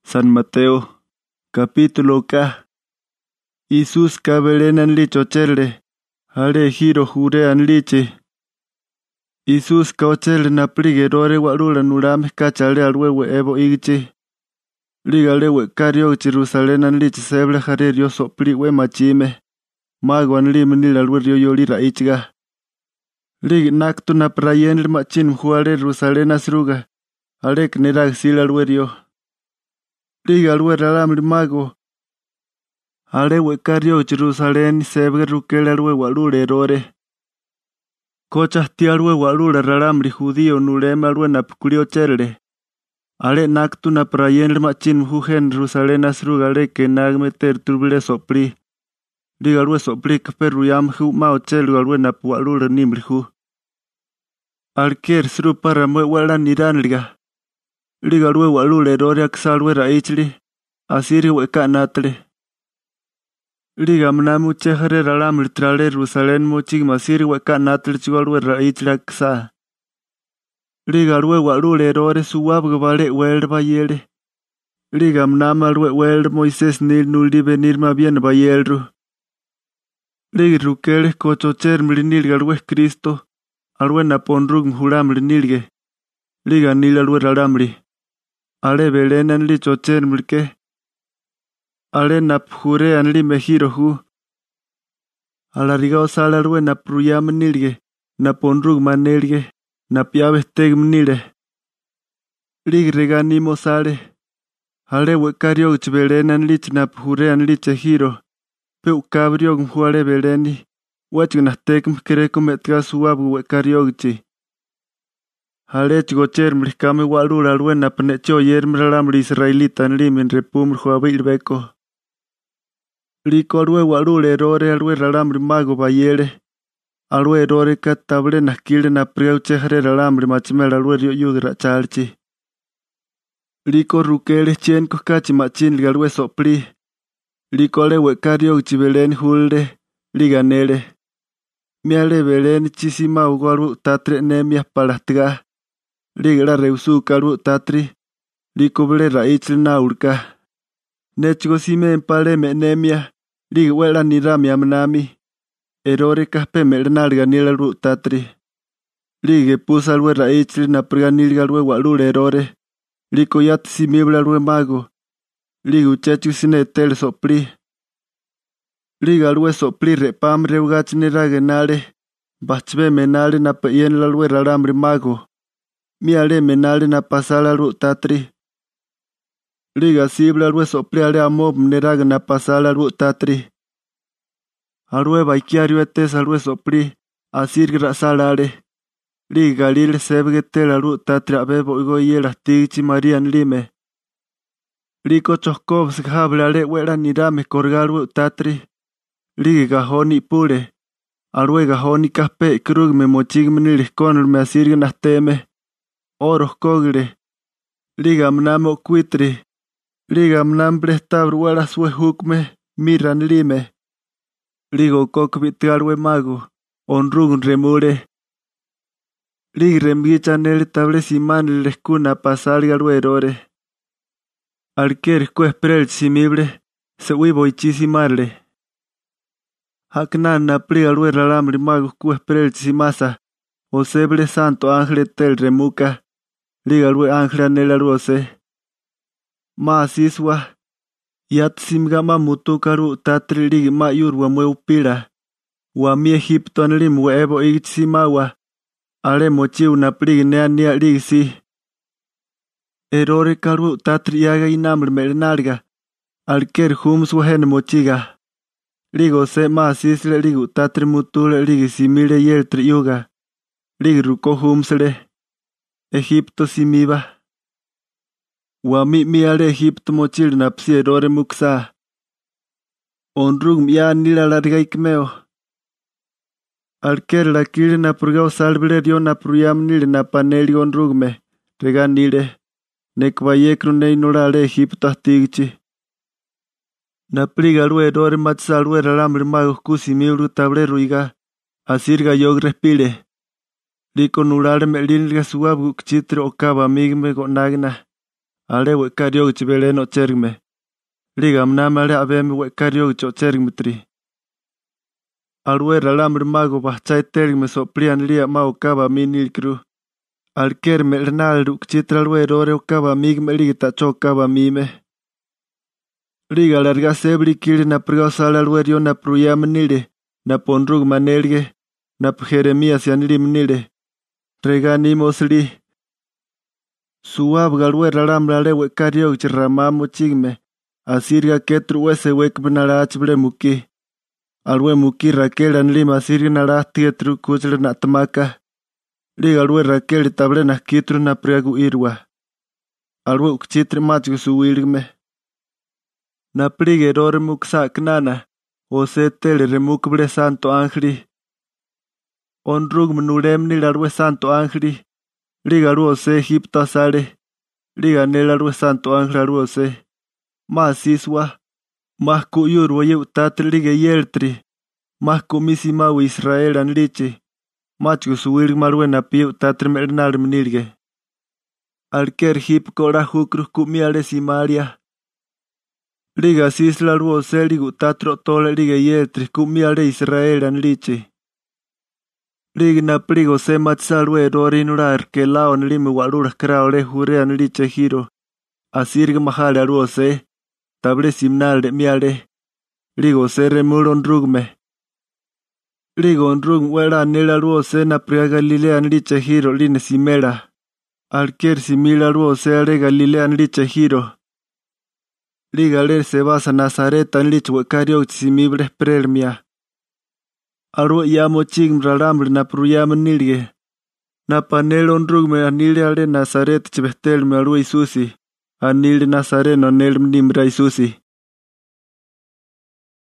San Mateo, capítulo K. Jesús cabelenan lichochele, ale giro jurean liche. Jesús cauchele na pligerore walula nurame cachale alwewe ebo igche. Ligalewe cario Jerusalenan liche seble jarerio sopliwe machime. Maguan limenil alwerio yolira ichga. Lig naktu na prayenil machin juale Jerusalena sruga. Alek nerag sil alwerio. Liga alwera lamri mago. Alewe cario Jerusalén sebre rukele alwe walule erore. Cochas ti alwe walule ralamri judío nuleme alwe napkulio chele. Ale naktu na prayenil machin jujen Jerusalén asruga leke nagme ter turbile sopli. Liga alwe sopli kaperuyam hu mao chelu alwe napu walule nimri hu. Alker sru para mwe wala niran liga. Liga alwe walule erore aksalwe raichli. Asiri weka natle. Liga mnamu chehre ralamri trale Jerusalén mochig masiri weka natle chigolwe raichli aksa. Liga alwe walule erore suwabge vale welde bayele. Liga mnama alwe welde Moisés nil nuldi venir ma bien bayelru. Liga rukele kochocher mlinilga alwe Cristo. Alwe naponrug mhulamri nilge. Liga nil alwe ralamri. Ale belenan li chocher mlike. Ale napjure an li mejiro hu. Alariga sala alwe napruyam nilge. Naponrug manelge. Napiabe tegm nile. Lig reganimo sale. Ale wekario belenan lich napjure an li chejiro. Peu cabrio mjuale beleni. Wachgnastekm kereko metga suabu wekariochi. Halech gocher mlikame walula alwe napnecho yermralamri israelita en limin repumr juabil beko. Liko alwe walule erore alwe ralamri mago bayele. Alwe erore katable naskile na preuchehre ralamri machimel alwe rio yugra chalchi. Liko rukele chenko kachi machin alwe sopli. Liko le wekario uchibelen hulde. Liganele. Miale belen chisima ugoru tatre nemia palastga. Ligra reusu karu tatri. Likoble raichil na urka. Nechgo sime empale menemia. Ligwela nirami amnami. Erore kaspe melnalga nilaru tatri. Lige pusalwe raichil na priganilgalwe walule erore. Liko yat simibla alwe mago. Ligu chechu sine tel sopli. Liga alwe sopli repam reugach niragenale. Bachbe menale na peyen lalwe ralamri mago. Miale menale na pasala alwe tatri. Liga sibla alwe sopli ale amob neraga na pasala alwe tatri. Alwe baikiario etes alwe sopli. Asir grasala ale. Liga galil sebgetel alwe tatri abebo igo yela tigichi marian lime. Liko choskov shable ale wela nirame korgalwe tatri. Liga gajoni pure. Alwe gajoni kaspe krug me mochigmenil konul me asirga nasteme. Oros kogre. Liga mnamo kuitri. Liga mnam prestabr wala sue hukme. Miran lime. Ligo kokbitgalwe mago. Onrugun remure. Lig remgicha nel table siman leskuna pasalgalwe erore. Alker kuesprel simible. Se huivo ichisimarle. Haknan na pligalwe ralamri mago kuesprel simasa. Oseble santo ángel tel remuka. Ligalwe ángel anelarose. Ma siswa. Yat simgama mutukaru tatri lig ma yurwa mwe upira. Wa mi Egipto anlim we ebo igtsimawa. Ale mochiu na plig neania lig si. Erore karu tatri yaga inamr melenalga. Alker hums wahen mochiga. Ligo se ma sisle ligu tatri mutule ligi simile yel triuga. Lig ruko humsle. Egipto simiba. Wami miale Egipto mochil na psi erore muksa. Onrug mia nila larga ikmeo. Alker la kile na purgao salble rio na pruyam nile na paneli onrugme. Rega nile. Nekvayekru neinolale Egipto astigchi. Na pligalwe erore matsalwe ralamri mago kusimibru tableru iga. Asirga yog respire. Liko nulale melilga suabu kchitri okaba migme gonagna. ale wekario chibele no chergme. Liga mnama ale abemi wekario chochergmetri. Alwe ralamr mago bahchay tergme soplian lia mau kaba minil kru. Alker me renal chitral rore kaba mig me ligta chokaba mime. Liga larga sebri kiri na prigosala alwerio na pruyam nile. Na ponrug manelge. Na Jeremías yanilim nile. Reganimos li. Suab galwe ralamra le wekario chramamo chigme. Asirga ketru wese wekbenarach ble muki. Alwe muki Raquel anlim asirga narach tietru kuchler natmaka. Liga alwe Raquel table na kitru na priagu irwa. Alwe ukchitri machgu suwilgme. Na prige rore muksa knana. Ose tele remukble santo angli. Onrug mnurem ni alwe santo angli. Liga alwe ose Egipto asale. Liga nel alwe santo angli alwe ose. Mas iswa. Mas kuyur waye utatri liga yeltri. Mas kumisi mawi Israel anlichi. Machgu suwilg marwe na pi utatri mernar mnilge. Alker hip kora hukru kumiale simaria. Liga sisla ruo selig utatro tole liga yeltri kumiale Israel anlichi. Liga na prigo se matsalwe rorinura arkelao nlimi walura kraole hure anliche hiro. Asirga mahale ruo se. Table simnal de miale. Ligo se remuron rugme. Ligo rug wera nela ruo se na pria Galilea nliche hiro line simera. Alker simila ruo se ale Galilea nliche hiro. Liga le se basa Nazaret nliche wekario simible prelmia. Arwe yamo chigm ralambre na pruyam nilge. Na panelon rugme anile ale Nazaret chibestelme arwe Isusi. Anil Nazareno nelm nimra Isusi.